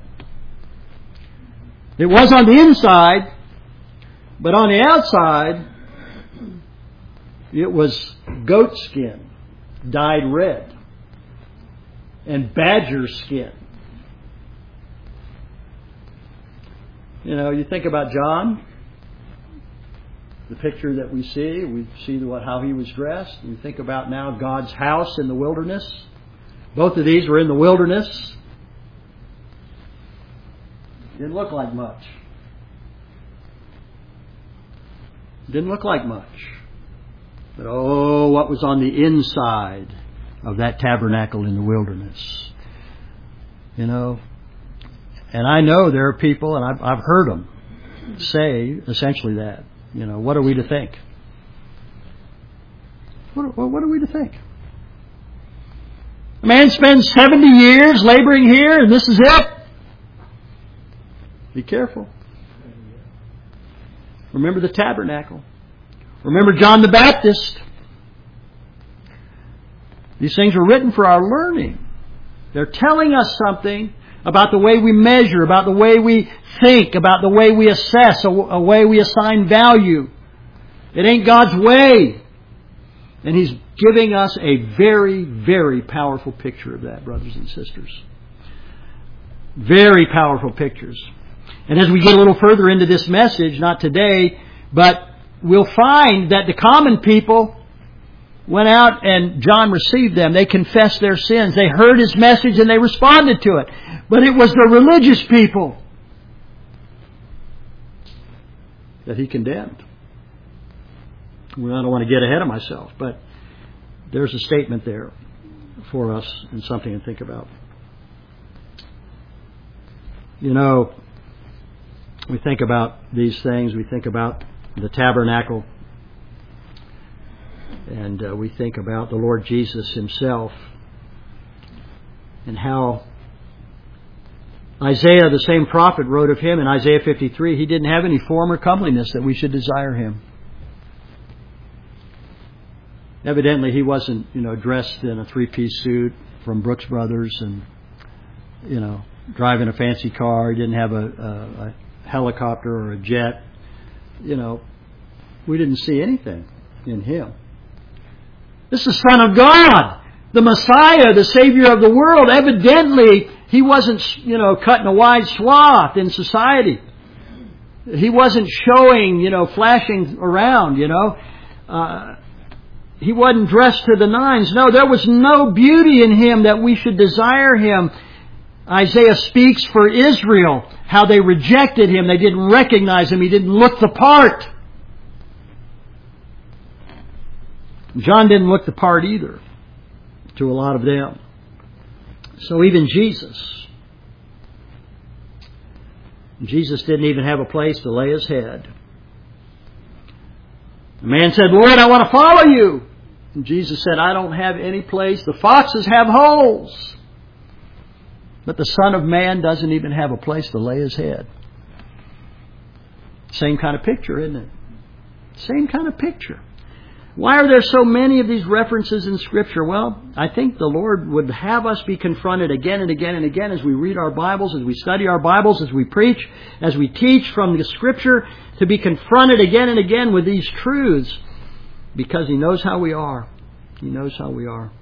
It was on the inside, but on the outside, it was goat skin, dyed red, and badger skin. You know, you think about John, the picture that we see how he was dressed. You think about now God's house in the wilderness. Both of these were in the wilderness. Didn't look like much. Didn't look like much. But oh, what was on the inside of that tabernacle in the wilderness. You know, and I know there are people, and I've heard them say essentially that. You know, what are we to think? What are we to think? A man spends 70 years laboring here, and this is it? Be careful. Remember the tabernacle. Remember John the Baptist. These things are written for our learning. They're telling us something about the way we measure, about the way we think, about the way we assess, a way we assign value. It ain't God's way. And He's giving us a very, very powerful picture of that, brothers and sisters. Very powerful pictures. And as we get a little further into this message, not today, but we'll find that the common people went out and John received them. They confessed their sins. They heard his message and they responded to it. But it was the religious people that he condemned. Well, I don't want to get ahead of myself, but there's a statement there for us and something to think about. You know, we think about these things. We think about the tabernacle. And we think about the Lord Jesus Himself. And how Isaiah, the same prophet, wrote of Him in Isaiah 53, He didn't have any form or comeliness that we should desire Him. Evidently, He wasn't, dressed in a three-piece suit from Brooks Brothers and, driving a fancy car. He didn't have a helicopter or a jet. We didn't see anything in Him. This is the Son of God, the Messiah, the Savior of the world. Evidently, He wasn't, cutting a wide swath in society. He wasn't showing, flashing around, He wasn't dressed to the nines. No, there was no beauty in Him that we should desire Him. Isaiah speaks for Israel, how they rejected Him. They didn't recognize Him. He didn't look the part. John didn't look the part either to a lot of them. So even Jesus didn't even have a place to lay His head. The man said, Lord, I want to follow You. And Jesus said, I don't have any place. The foxes have holes. But the Son of Man doesn't even have a place to lay His head. Same kind of picture, isn't it? Same kind of picture. Why are there so many of these references in Scripture? Well, I think the Lord would have us be confronted again and again and again as we read our Bibles, as we study our Bibles, as we preach, as we teach from the Scripture, to be confronted again and again with these truths, because He knows how we are. He knows how we are.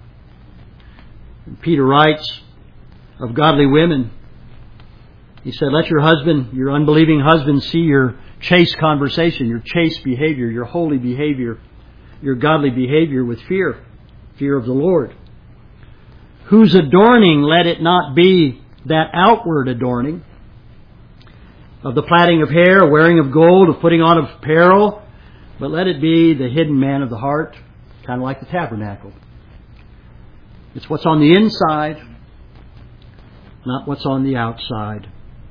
And Peter writes of godly women, he said, let your husband, your unbelieving husband, see your chaste conversation, your chaste behavior, your holy behavior, your godly behavior with fear of the Lord. Whose adorning, let it not be that outward adorning of the plaiting of hair, wearing of gold, of putting on of apparel, but let it be the hidden man of the heart, kind of like the tabernacle. It's what's on the inside, not what's on the outside.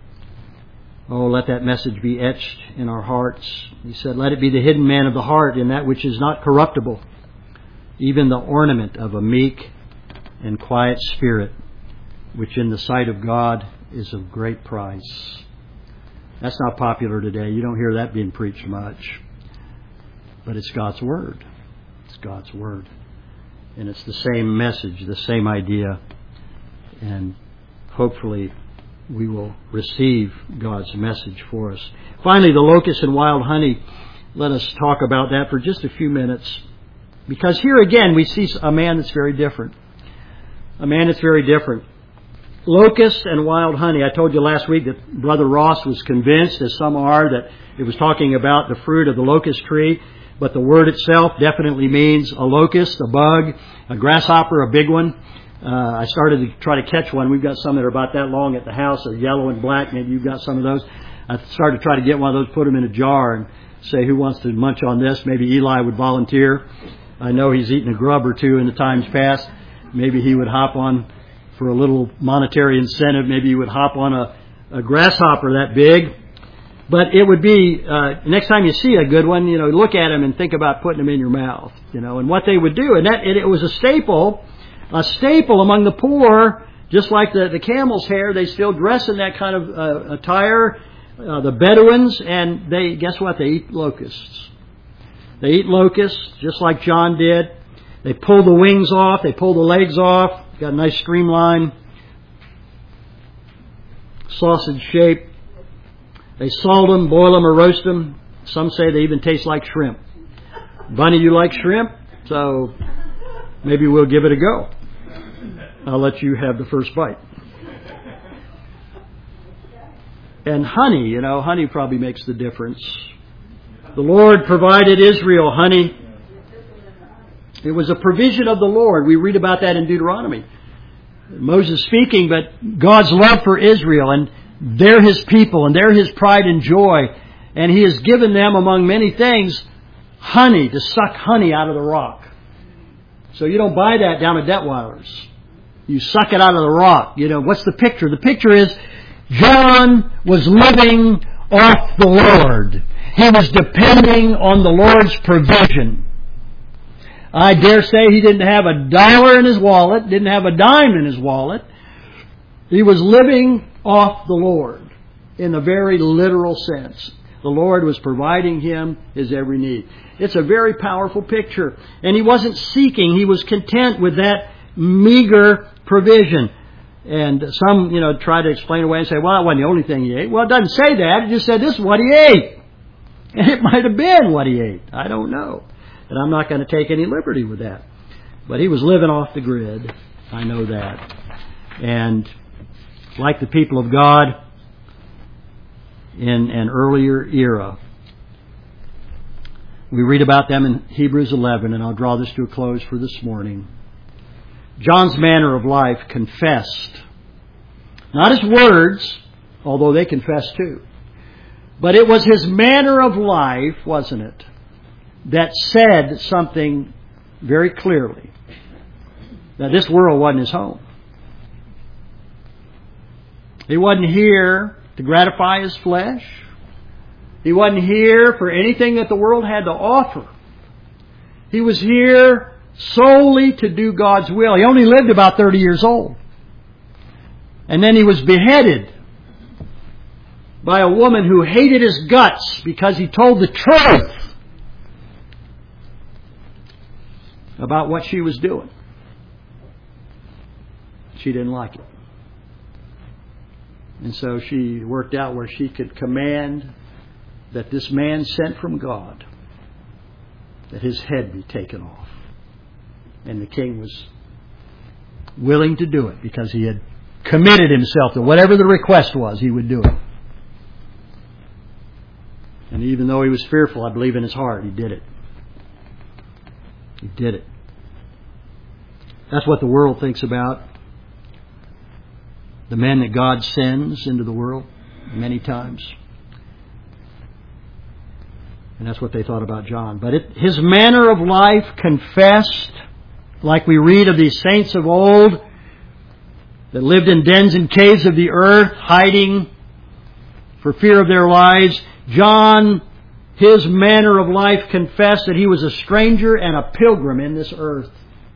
Oh, let that message be etched in our hearts. He said, let it be the hidden man of the heart, in that which is not corruptible, even the ornament of a meek and quiet spirit, which in the sight of God is of great price. That's not popular today. You don't hear that being preached much. But it's God's Word. It's God's Word. And it's the same message, the same idea. And hopefully we will receive God's message for us. Finally, the locust and wild honey. Let us talk about that for just a few minutes. Because here again we see a man that's very different. A man that's very different. Locust and wild honey. I told you last week that Brother Ross was convinced, as some are, that it was talking about the fruit of the locust tree. But the word itself definitely means a locust, a bug, a grasshopper, a big one. I started to try to catch one. We've got some that are about that long at the house. They're yellow and black. Maybe you've got some of those. I started to try to get one of those, put them in a jar, and say, who wants to munch on this? Maybe Eli would volunteer. I know he's eaten a grub or two in the times past. Maybe he would hop on for a little monetary incentive. Maybe he would hop on a grasshopper that big. But it would be, next time you see a good one, look at them and think about putting them in your mouth, and what they would do. And it was a staple among the poor, just like the camel's hair. They still dress in that kind of attire, the Bedouins, and guess what? They eat locusts. They eat locusts, just like John did. They pull the wings off, they pull the legs off, got a nice streamline, sausage shape. They salt them, boil them, or roast them. Some say they even taste like shrimp. Bunny, you like shrimp? So maybe we'll give it a go. I'll let you have the first bite. And honey, honey probably makes the difference. The Lord provided Israel honey. It was a provision of the Lord. We read about that in Deuteronomy. Moses speaking, but God's love for Israel, and they're His people, and they're His pride and joy. And He has given them, among many things, honey, to suck honey out of the rock. So you don't buy that down at Detweiler's. You suck it out of the rock. What's the picture? The picture is John was living off the Lord. He was depending on the Lord's provision. I dare say he didn't have $1 in his wallet, didn't have a dime in his wallet. He was living off the Lord in a very literal sense. The Lord was providing him his every need. It's a very powerful picture. And he wasn't seeking. He was content with that meager provision. And some, try to explain away and say, well, that wasn't the only thing he ate. Well, it doesn't say that. It just said this is what he ate. And it might have been what he ate. I don't know. And I'm not going to take any liberty with that. But he was living off the grid. I know that. And like the people of God in an earlier era, we read about them in Hebrews 11, and I'll draw this to a close for this morning. John's manner of life confessed, not his words, although they confessed too. But it was his manner of life, wasn't it, that said something very clearly. That this world wasn't his home. He wasn't here to gratify his flesh. He wasn't here for anything that the world had to offer. He was here solely to do God's will. He only lived about 30 years old. And then he was beheaded by a woman who hated his guts because he told the truth about what she was doing. She didn't like it. And so she worked out where she could command that this man sent from God, that his head be taken off. And the king was willing to do it because he had committed himself to whatever the request was, he would do it. And even though he was fearful, I believe in his heart, he did it. He did it. That's what the world thinks about the men that God sends into the world many times. And that's what they thought about John. But his manner of life confessed, like we read of these saints of old that lived in dens and caves of the earth, hiding for fear of their lives. John, his manner of life confessed that he was a stranger and a pilgrim in this earth.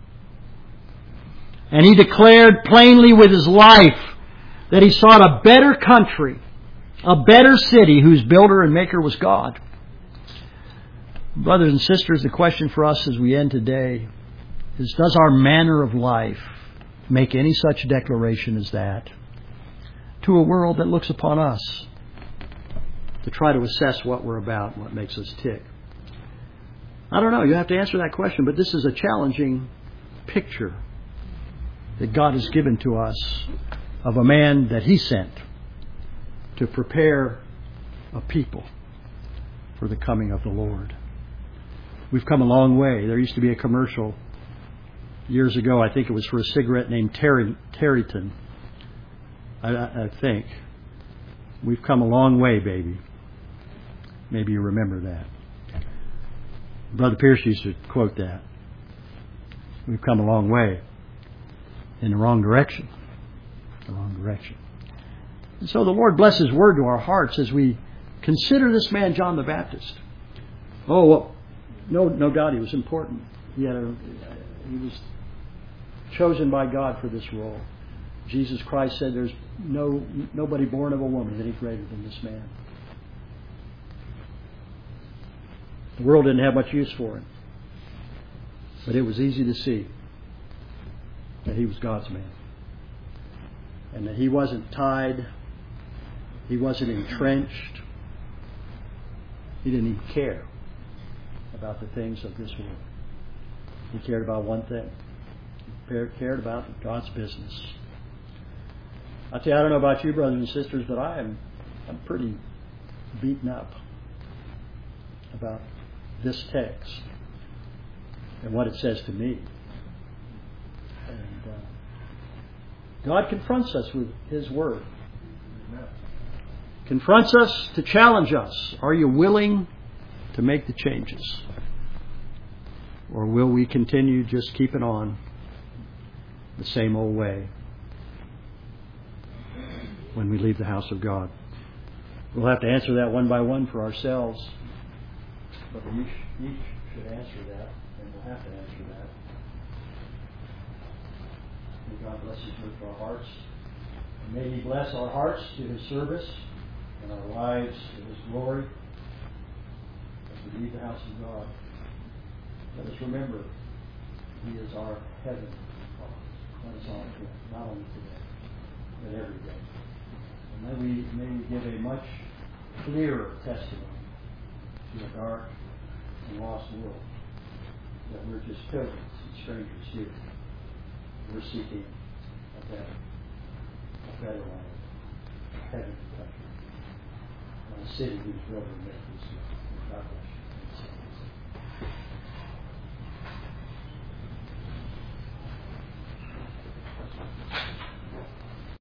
And he declared plainly with his life that he sought a better country, a better city whose builder and maker was God. Brothers and sisters, the question for us as we end today is, does our manner of life make any such declaration as that to a world that looks upon us to try to assess what we're about and what makes us tick? I don't know. You have to answer that question, but this is a challenging picture that God has given to us of a man that He sent to prepare a people for the coming of the Lord. We've come a long way. There used to be a commercial years ago, I think it was for a cigarette named Tareyton. I think. We've come a long way, baby. Maybe you remember that. Brother Pierce used to quote that. We've come a long way in the wrong direction. The wrong direction. And so the Lord bless His word to our hearts as we consider this man, John the Baptist. Oh, well, no doubt he was important. He was chosen by God for this role. Jesus Christ said there's nobody born of a woman any greater than this man. The world didn't have much use for him. But it was easy to see that he was God's man. And that he wasn't tied. He wasn't entrenched. He didn't even care about the things of this world. He cared about one thing. He cared about God's business. I tell you, I don't know about you, brothers and sisters, but I'm pretty beaten up about this text and what it says to me. And God confronts us with His Word. Confronts us to challenge us. Are you willing to make the changes? Or will we continue just keeping on the same old way when we leave the house of God? We'll have to answer that one by one for ourselves. But we each should answer that, and we'll have to answer that. May God bless His word to our hearts. And may He bless our hearts to His service and our lives to His glory as we leave the house of God. Let us remember He is our heavenly Father. Let us honor Him, not only today, but every day. And may we give a much clearer testimony to a dark and lost world that we're just pilgrims and strangers here. We're seeking a better life, a heavenly country, and a city whose builder makes us. God bless you.